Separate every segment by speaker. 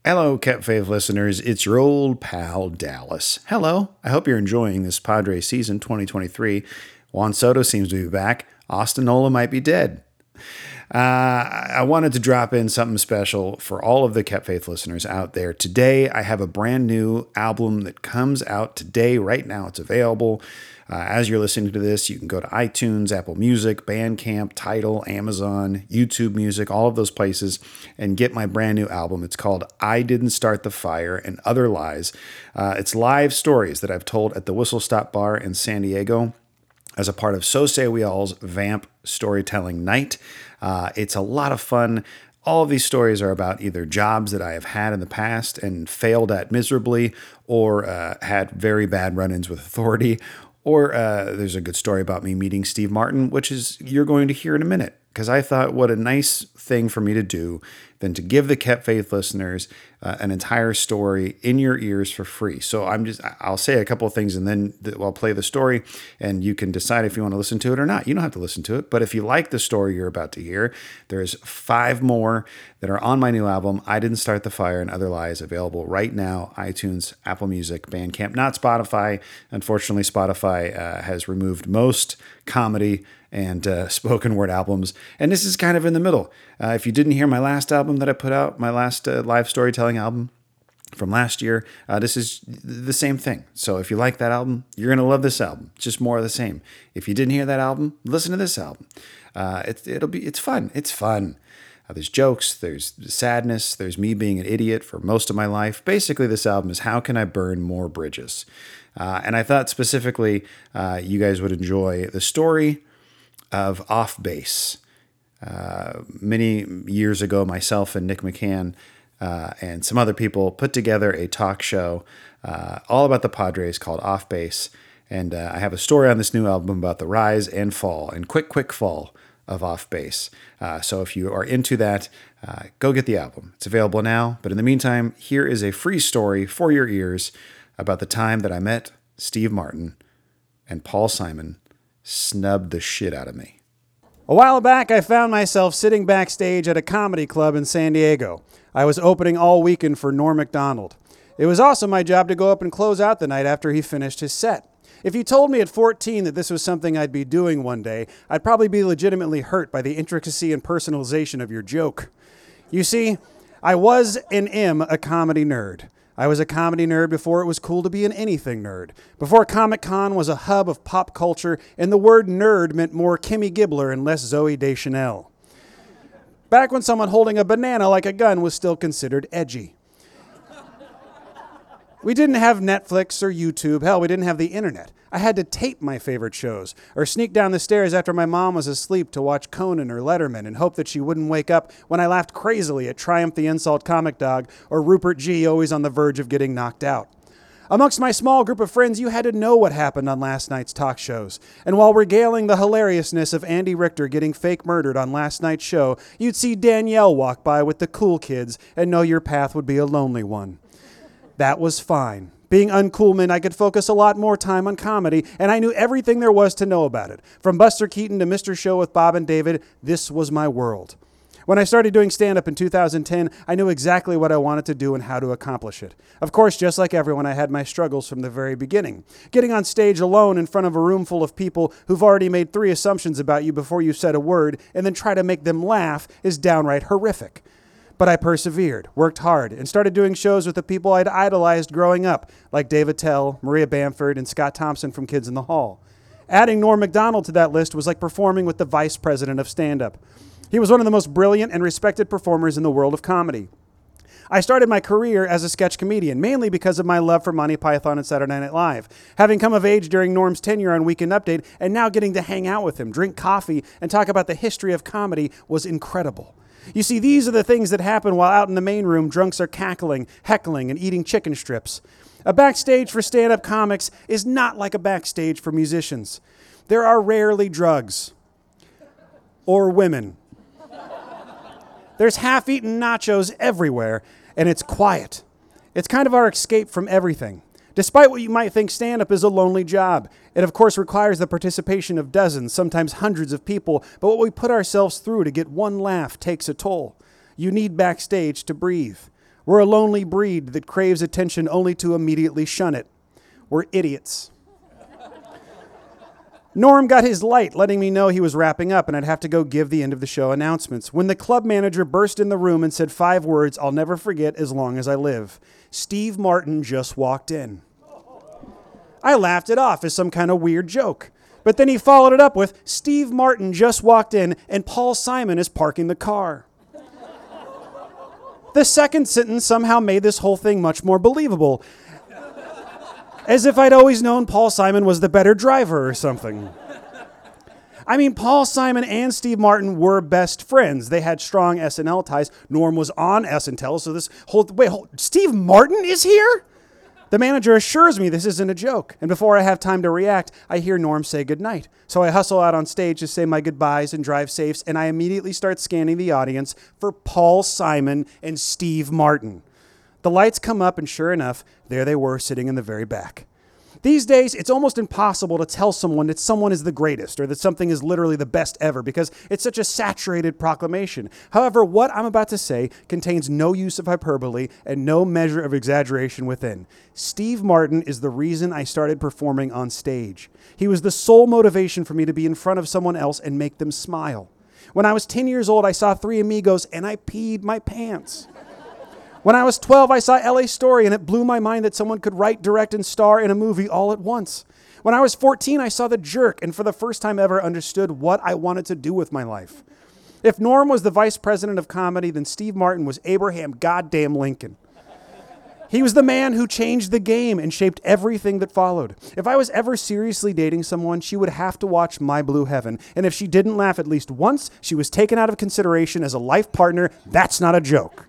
Speaker 1: Hello, Kept Faith listeners. It's your old pal, Dallas. Hello. I hope you're enjoying this Padres season 2023. Juan Soto seems to be back. Austin Nola might be dead. I wanted to drop in something special for all of the Kept Faith listeners out there. Today, I have a brand new album that comes out today. Right now, it's available. As you're listening to this, you can go to iTunes, Apple Music, Bandcamp, Tidal, Amazon, YouTube Music, all of those places, and get my brand new album. It's called I Didn't Start the Fire and Other Lies. It's live stories that I've told at the Whistle Stop Bar in San Diego as a part of So Say We All's Vamp Storytelling Night. It's a lot of fun. All of these stories are about either jobs that I have had in the past and failed at miserably, or had very bad run-ins with authority, or there's a good story about me meeting Steve Martin, which is you're going to hear in a minute. Because I thought, what a nice thing for me to do than to give the Kept Faith listeners an entire story in your ears for free. So I'll say a couple of things and then I'll play the story and you can decide if you want to listen to it or not. You don't have to listen to it, but if you like the story you're about to hear, there's 5 more that are on my new album, I Didn't Start the Fire and Other Lies, available right now, iTunes, Apple Music, Bandcamp, not Spotify. Unfortunately, Spotify has removed most comedy and spoken word albums. And this is kind of in the middle. If you didn't hear my last album that I put out, my last live storytelling album from last year, this is the same thing. So if you like that album, you're going to love this album. It's just more of the same. If you didn't hear that album, listen to this album. It's fun. It's fun. There's jokes, there's sadness, there's me being an idiot for most of my life. Basically, this album is how can I burn more bridges? And I thought specifically you guys would enjoy the story of Off Base. Many years ago, myself and Nick McCann and some other people put together a talk show all about the Padres called Off Base. And I have a story on this new album about the rise and fall and quick fall of Off Base. So if you are into that, go get the album. It's available now. But in the meantime, here is a free story for your ears about the time that I met Steve Martin and Paul Simon snubbed the shit out of me. A while back, I found myself sitting backstage at a comedy club in San Diego. I was opening all weekend for Norm Macdonald. It was also my job to go up and close out the night after he finished his set. If you told me at 14 that this was something I'd be doing one day, I'd probably be legitimately hurt by the intricacy and personalization of your joke. You see, I was and am a comedy nerd. I was a comedy nerd before it was cool to be an anything nerd. Before Comic-Con was a hub of pop culture and the word nerd meant more Kimmy Gibbler and less Zooey Deschanel. Back when someone holding a banana like a gun was still considered edgy. We didn't have Netflix or YouTube. Hell, we didn't have the internet. I had to tape my favorite shows or sneak down the stairs after my mom was asleep to watch Conan or Letterman and hope that she wouldn't wake up when I laughed crazily at Triumph the Insult Comic Dog or Rupert G. always on the verge of getting knocked out. Amongst my small group of friends, you had to know what happened on last night's talk shows. And while regaling the hilariousness of Andy Richter getting fake murdered on last night's show, you'd see Danielle walk by with the cool kids and know your path would be a lonely one. That was fine. Being uncool meant I could focus a lot more time on comedy, and I knew everything there was to know about it. From Buster Keaton to Mr. Show with Bob and David, this was my world. When I started doing stand-up in 2010, I knew exactly what I wanted to do and how to accomplish it. Of course, just like everyone, I had my struggles from the very beginning. Getting on stage alone in front of a room full of people who've already made 3 assumptions about you before you said a word and then try to make them laugh is downright horrific. But I persevered, worked hard, and started doing shows with the people I'd idolized growing up, like Dave Attell, Maria Bamford, and Scott Thompson from Kids in the Hall. Adding Norm Macdonald to that list was like performing with the vice president of stand-up. He was one of the most brilliant and respected performers in the world of comedy. I started my career as a sketch comedian, mainly because of my love for Monty Python and Saturday Night Live. Having come of age during Norm's tenure on Weekend Update, and now getting to hang out with him, drink coffee, and talk about the history of comedy was incredible. You see, these are the things that happen while out in the main room, drunks are cackling, heckling, and eating chicken strips. A backstage for stand-up comics is not like a backstage for musicians. There are rarely drugs. Or women. There's half-eaten nachos everywhere, and it's quiet. It's kind of our escape from everything. Despite what you might think, stand-up is a lonely job. It, of course, requires the participation of dozens, sometimes hundreds of people, but what we put ourselves through to get one laugh takes a toll. You need backstage to breathe.
Speaker 2: We're a lonely breed that craves attention only to immediately shun it. We're idiots. Norm got his light, letting me know he was wrapping up and I'd have to go give the end of the show announcements, when the club manager burst in the room and said 5 words I'll never forget as long as I live. Steve Martin just walked in. I laughed it off as some kind of weird joke. But then he followed it up with, Steve Martin just walked in and Paul Simon is parking the car. The second sentence somehow made this whole thing much more believable. As if I'd always known Paul Simon was the better driver or something. I mean, Paul Simon and Steve Martin were best friends. They had strong SNL ties. Norm was on SNL, so this whole... Steve Martin is here? The manager assures me this isn't a joke. And before I have time to react, I hear Norm say goodnight. So I hustle out on stage to say my goodbyes and drive safes, and I immediately start scanning the audience for Paul Simon and Steve Martin. The lights come up, and sure enough, there they were sitting in the very back. These days, it's almost impossible to tell someone that someone is the greatest or that something is literally the best ever because it's such a saturated proclamation. However, what I'm about to say contains no use of hyperbole and no measure of exaggeration within. Steve Martin is the reason I started performing on stage. He was the sole motivation for me to be in front of someone else and make them smile. When I was 10 years old, I saw Three Amigos and I peed my pants. When I was 12, I saw LA Story, and it blew my mind that someone could write, direct, and star in a movie all at once. When I was 14, I saw The Jerk, and for the first time ever understood what I wanted to do with my life. If Norm was the vice president of comedy, then Steve Martin was Abraham goddamn Lincoln. He was the man who changed the game and shaped everything that followed. If I was ever seriously dating someone, she would have to watch My Blue Heaven, and if she didn't laugh at least once, she was taken out of consideration as a life partner. That's not a joke.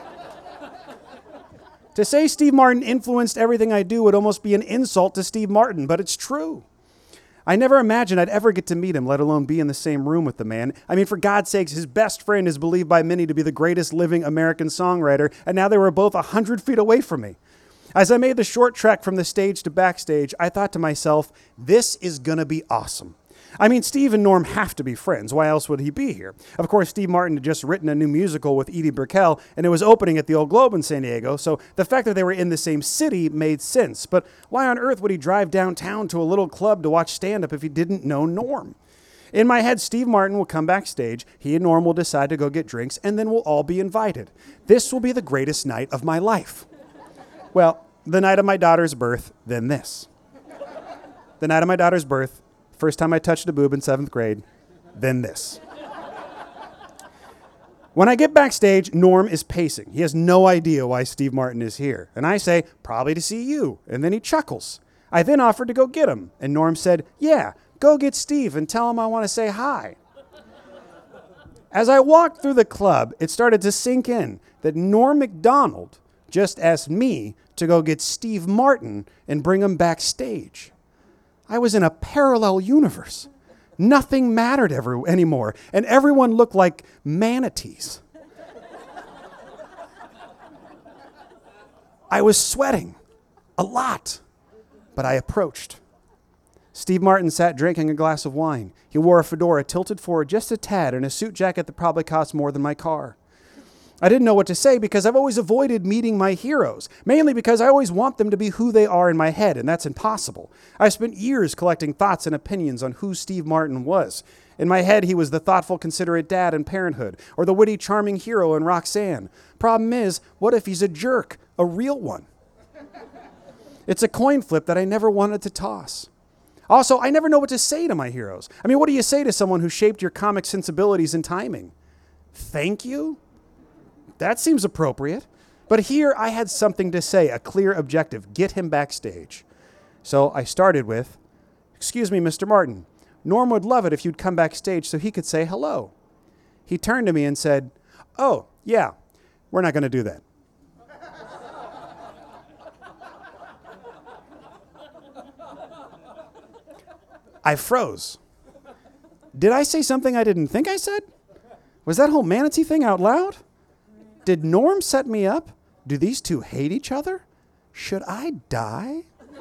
Speaker 2: To say Steve Martin influenced everything I do would almost be an insult to Steve Martin, but it's true. I never imagined I'd ever get to meet him, let alone be in the same room with the man. I mean, for God's sakes, his best friend is believed by many to be the greatest living American songwriter, and now they were both 100 feet away from me. As I made the short trek from the stage to backstage, I thought to myself, this is going to be awesome. I mean, Steve and Norm have to be friends. Why else would he be here? Of course, Steve Martin had just written a new musical with Edie Brickell, and it was opening at the Old Globe in San Diego, so the fact that they were in the same city made sense. But why on earth would he drive downtown to a little club to watch stand-up if he didn't know Norm? In my head, Steve Martin will come backstage, he and Norm will decide to go get drinks, and then we'll all be invited. This will be the greatest night of my life. Well, the night of my daughter's birth, then this. The night of my daughter's birth, first time I touched a boob in 7th grade, then this. When I get backstage, Norm is pacing. He has no idea why Steve Martin is here. And I say, probably to see you. And then he chuckles. I then offered to go get him. And Norm said, yeah, go get Steve and tell him I want to say hi. As I walked through the club, it started to sink in that Norm Macdonald just asked me to go get Steve Martin and bring him backstage. I was in a parallel universe. Nothing mattered anymore, and everyone looked like manatees. I was sweating a lot, but I approached. Steve Martin sat drinking a glass of wine. He wore a fedora tilted forward just a tad and a suit jacket that probably cost more than my car. I didn't know what to say because I've always avoided meeting my heroes, mainly because I always want them to be who they are in my head, and that's impossible. I spent years collecting thoughts and opinions on who Steve Martin was. In my head, he was the thoughtful, considerate dad in Parenthood, or the witty, charming hero in Roxanne. Problem is, what if he's a jerk, a real one? It's a coin flip that I never wanted to toss. Also, I never know what to say to my heroes. I mean, what do you say to someone who shaped your comic sensibilities and timing? Thank you? That seems appropriate. But here I had something to say, a clear objective. Get him backstage. So I started with, excuse me, Mr. Martin. Norm would love it if you'd come backstage so he could say hello. He turned to me and said, oh, yeah, we're not going to do that. I froze. Did I say something I didn't think I said? Was that whole manatee thing out loud? Did Norm set me up? Do these two hate each other? Should I die?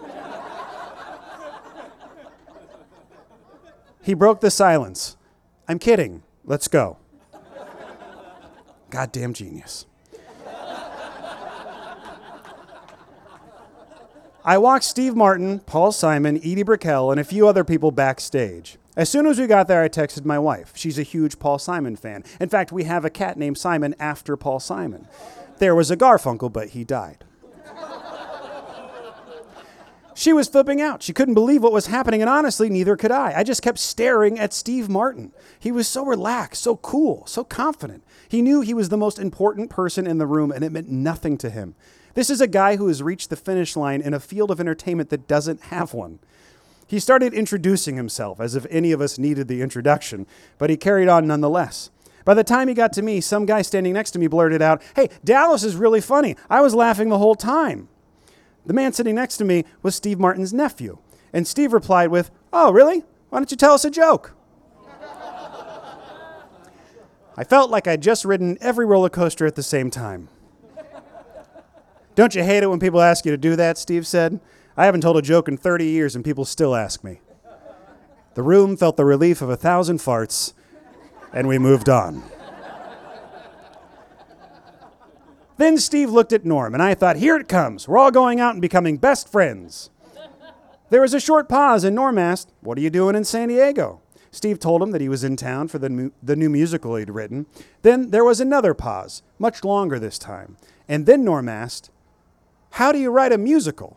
Speaker 2: He broke the silence. I'm kidding. Let's go. Goddamn genius. I walked Steve Martin, Paul Simon, Edie Brickell, and a few other people backstage. As soon as we got there, I texted my wife. She's a huge Paul Simon fan. In fact, we have a cat named Simon after Paul Simon. There was a Garfunkel, but he died. She was flipping out. She couldn't believe what was happening, and honestly, neither could I. I just kept staring at Steve Martin. He was so relaxed, so cool, so confident. He knew he was the most important person in the room, and it meant nothing to him. This is a guy who has reached the finish line in a field of entertainment that doesn't have one. He started introducing himself as if any of us needed the introduction, but he carried on nonetheless. By the time he got to me, some guy standing next to me blurted out, "Hey, Dallas is really funny. I was laughing the whole time." The man sitting next to me was Steve Martin's nephew, and Steve replied with, "Oh, really? Why don't you tell us a joke?" I felt like I'd just ridden every roller coaster at the same time. "Don't you hate it when people ask you to do that?" Steve said. "I haven't told a joke in 30 years and people still ask me." The room felt the relief of 1,000 farts, and we moved on. Then Steve looked at Norm, and I thought, here it comes. We're all going out and becoming best friends. There was a short pause, and Norm asked, "What are you doing in San Diego?" Steve told him that he was in town for the new musical he'd written. Then there was another pause, much longer this time. And then Norm asked, "How do you write a musical?"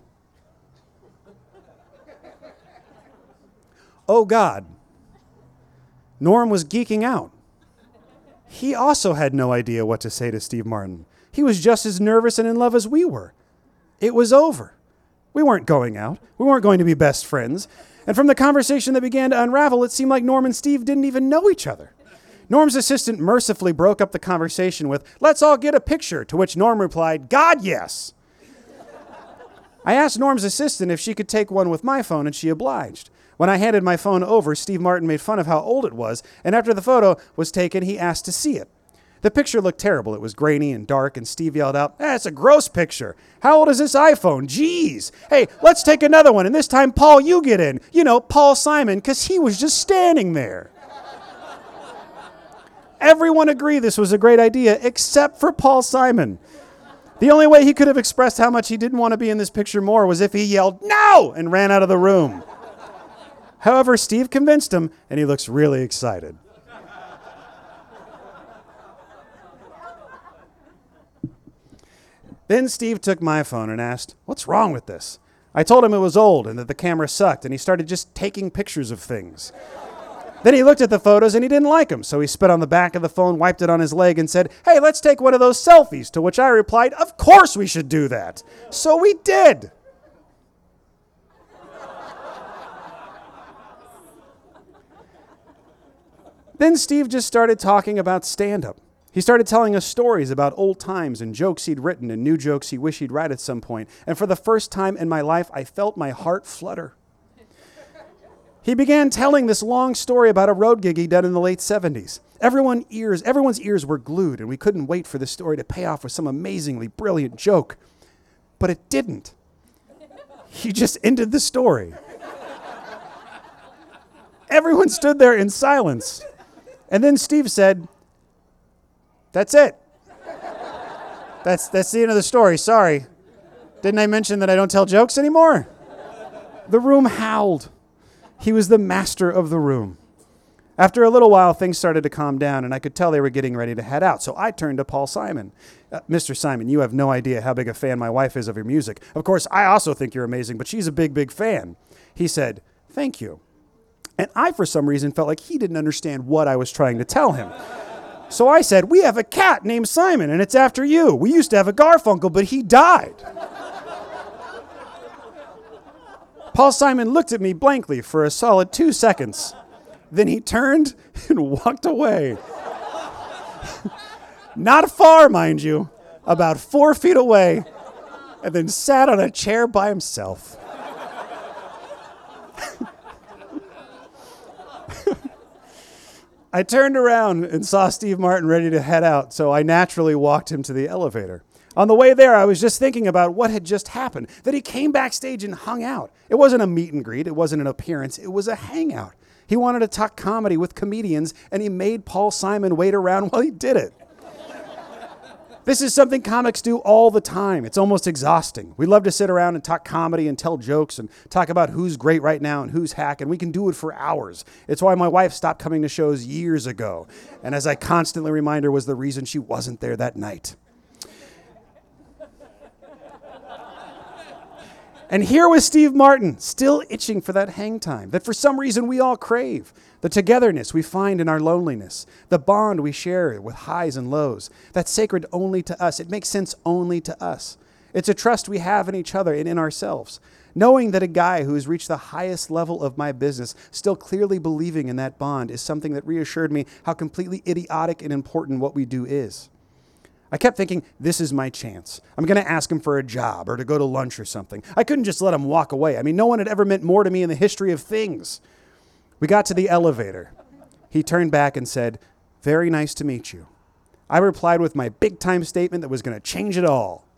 Speaker 2: Oh, God. Norm was geeking out. He also had no idea what to say to Steve Martin. He was just as nervous and in love as we were. It was over. We weren't going out. We weren't going to be best friends. And from the conversation that began to unravel, it seemed like Norm and Steve didn't even know each other. Norm's assistant mercifully broke up the conversation with, "Let's all get a picture," to which Norm replied, "God, yes." I asked Norm's assistant if she could take one with my phone, and she obliged. When I handed my phone over, Steve Martin made fun of how old it was, and after the photo was taken, he asked to see it. The picture looked terrible. It was grainy and dark, and Steve yelled out, "It's a gross picture. How old is this iPhone? Jeez. Hey, let's take another one, and this time, Paul, you get in. You know, Paul Simon, because he was just standing there." Everyone agreed this was a great idea, except for Paul Simon. The only way he could have expressed how much he didn't want to be in this picture more was if he yelled, "No!" and ran out of the room. However, Steve convinced him, and he looks really excited. Then Steve took my phone and asked, "What's wrong with this?" I told him it was old and that the camera sucked, and he started just taking pictures of things. Then he looked at the photos and he didn't like them, so he spit on the back of the phone, wiped it on his leg, and said, "Hey, let's take one of those selfies," to which I replied, "Of course we should do that." So we did. Then Steve just started talking about stand-up. He started telling us stories about old times and jokes he'd written and new jokes he wished he'd write at some point. And for the first time in my life, I felt my heart flutter. He began telling this long story about a road gig he'd done in the late 70s. Everyone's ears were glued, and we couldn't wait for the story to pay off with some amazingly brilliant joke. But it didn't. He just ended the story. Everyone stood there in silence. And then Steve said, "That's it. That's the end of the story. Sorry. Didn't I mention that I don't tell jokes anymore?" The room howled. He was the master of the room. After a little while, things started to calm down, and I could tell they were getting ready to head out. So I turned to Paul Simon. "Mr. Simon, you have no idea how big a fan my wife is of your music. Of course, I also think you're amazing, but she's a big, big fan." He said, "Thank you." And I, for some reason, felt like he didn't understand what I was trying to tell him. So I said, "We have a cat named Simon, and it's after you. We used to have a Garfunkel, but he died." Paul Simon looked at me blankly for a solid 2 seconds. Then he turned and walked away. Not far, mind you, about 4 feet away, and then sat on a chair by himself. I turned around and saw Steve Martin ready to head out, so I naturally walked him to the elevator. On the way there, I was just thinking about what had just happened, that he came backstage and hung out. It wasn't a meet and greet, it wasn't an appearance, it was a hangout. He wanted to talk comedy with comedians, and he made Paul Simon wait around while he did it. This is something comics do all the time. It's almost exhausting. We love to sit around and talk comedy and tell jokes and talk about who's great right now and who's hack, and we can do it for hours. It's why my wife stopped coming to shows years ago, and as I constantly remind her, was the reason she wasn't there that night. And here was Steve Martin, still itching for that hang time that for some reason we all crave. The togetherness we find in our loneliness, the bond we share with highs and lows, that's sacred only to us. It makes sense only to us. It's a trust we have in each other and in ourselves. Knowing that a guy who has reached the highest level of my business still clearly believing in that bond is something that reassured me how completely idiotic and important what we do is. I kept thinking, this is my chance. I'm going to ask him for a job or to go to lunch or something. I couldn't just let him walk away. I mean, no one had ever meant more to me in the history of things. We got to the elevator. He turned back and said, "Very nice to meet you." I replied with my big-time statement that was going to change it all.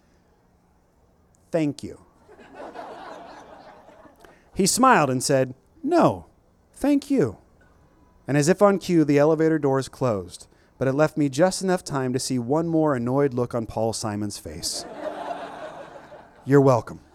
Speaker 2: "Thank you." He smiled and said, "No, thank you." And as if on cue, the elevator doors closed, but it left me just enough time to see one more annoyed look on Paul Simon's face. You're welcome.